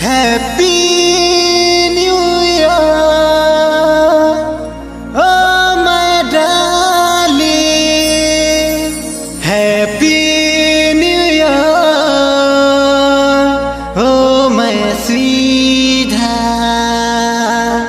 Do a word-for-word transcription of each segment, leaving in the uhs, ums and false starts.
Happy New Year, oh my darling. Happy New Year, oh my sweetheart.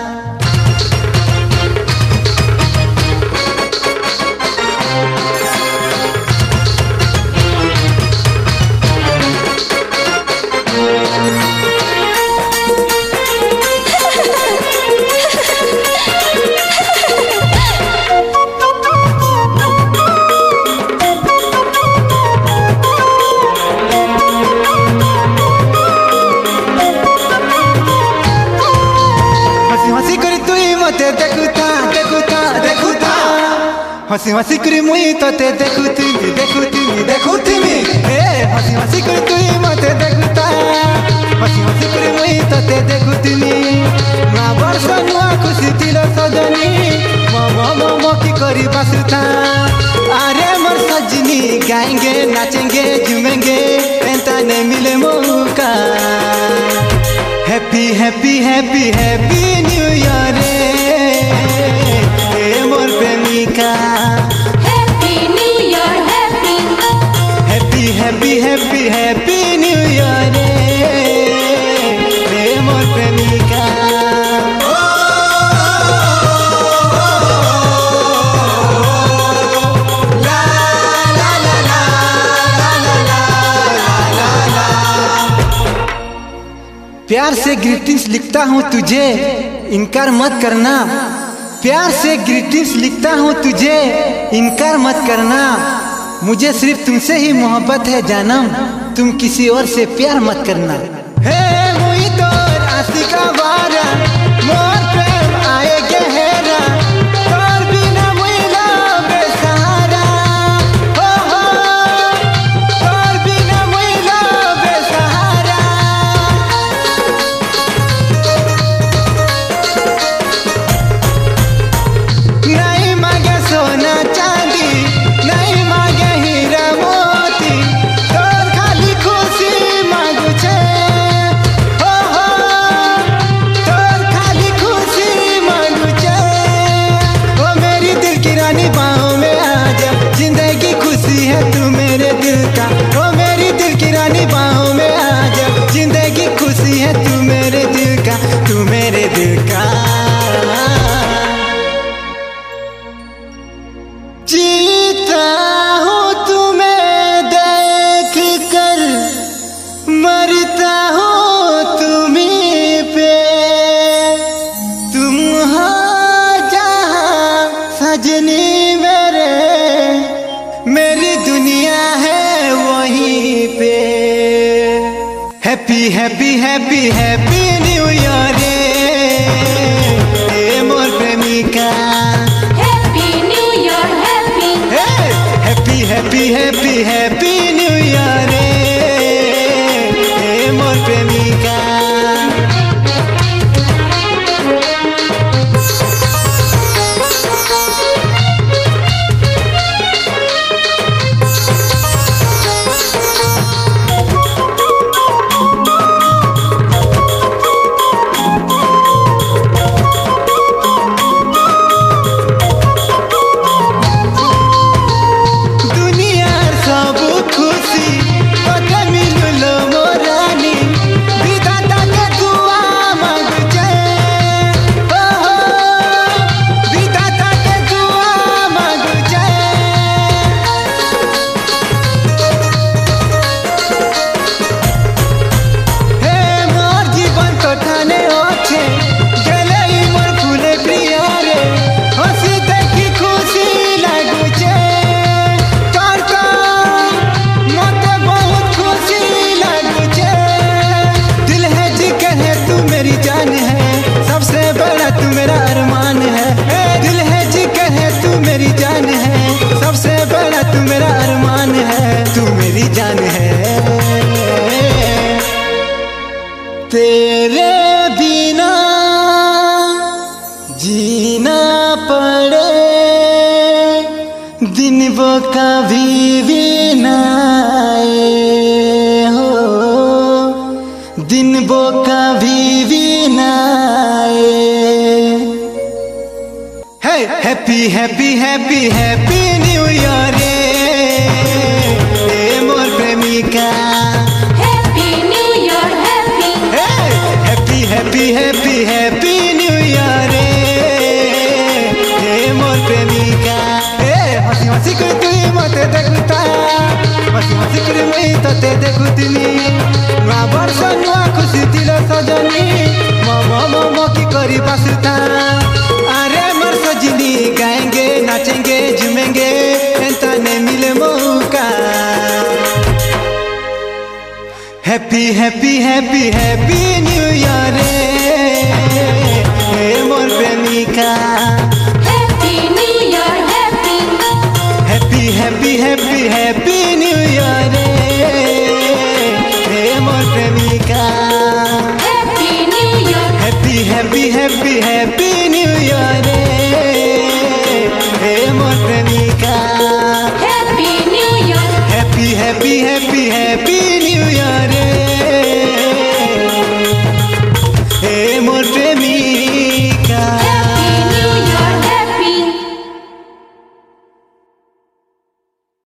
हसी हसी करी मुई तोते देखुथिमी देखुथिमी देखुथिमी हे हसी हसी करी तुई मते देखुता हसी हसी करी मुई तोते देखुथिमी ना वर्ष नुआ खुशी तिलो सजनी मम मम की करी बसता अरे मोर सजनी गाएंगे नाचेंगे झूमेंगे एंता ने मिले मौका happy happy happy happy new year रे मोर प्रेमिका Happy New Year, happy happy happy happy happy new year रे मोर प्रेमिका ला ला ला ला ला ला ला ला। प्यार से ग्रीटिंग्स लिखता हूँ तुझे इनकार मत करना प्यार से ग्रीटिंग्स लिखता हूँ तुझे इनकार मत करना मुझे सिर्फ तुमसे ही मोहब्बत है जानम तुम किसी और से प्यार मत करना हे मुई तो आशिका बारा मोर प्रेम आए गहरा तोर बिना मुई लाबे सहारा हो हो तोर बिना मुई लाबे सहारा नहीं मांगे सोना चांदी नहीं मांगे हीरा मोती तोर खाली खुशी मांगू छे हो हो तोर खाली खुशी मांगू छे ओ मेरी दिल की रानी बाहों में आ जा जिंदगी खुशी है तू मेरे दिल का ओ मेरी दिल की रानी बाहों में आ जा जिंदगी खुशी है तू मेरे दिल का तू मेरे दिल का जीता हूँ तुम्हें देख कर मरता हूँ तुम्हीं पे तुम हो जहाँ सजनी मेरे मेरी दुनिया है वहीं पे happy happy happy happy new year रे मोर प्रेमिका Happy New Year, happy happy happy happy happy new year रे मोर प्रेमिका दुनियार सब खुशी तोते मिललो मोरानी विधाता के दुआ मांगू छे हो हो विधाता के दुआ मांगू छे हे मोर जीवन तो ठाने होछे गेले ई मोर फूले प्रिया रे हंसी देखी खुशी लागू छे तोर तो मते बहुत खुशी लागू छे दिल है जी कहे तू मेरी जान है सबसे बड़ा तू मेरा अरमान है ए दिल है जी कहे तू मेरी जान है सबसे बड़ा तू मेरा अरमान है तू मेरी जान है तेरे बिना जीना पड़े दिन वो कभी भी ना आए हो दिन वो कभी भी ना आए। हे happy happy happy happy new year रे ए मोर प्रेमिका। Happy New Year, happy. Happy happy happy happy new year रे ए मोर प्रेमिका। ए हसी हसी कर तुई मते देखुता, हसी हसी कर मुई तते देखुतनी। नुआ वर्ष नुआ खुशी दिल सजनी मम मम की करी पासुता। अरे मर सजनी गाएंगे नाचेंगे झूमेंगे एंता ने मिले मौका। Happy happy happy happy new year रे ए मोर प्रेमिका। Happy New Year, happy. Happy happy happy happy new year रे ए मोर प्रेमिका। Happy New Year. Happy happy happy happy new year रे ए मोर प्रेमिका। Happy New Year. Happy happy happy happy new year रे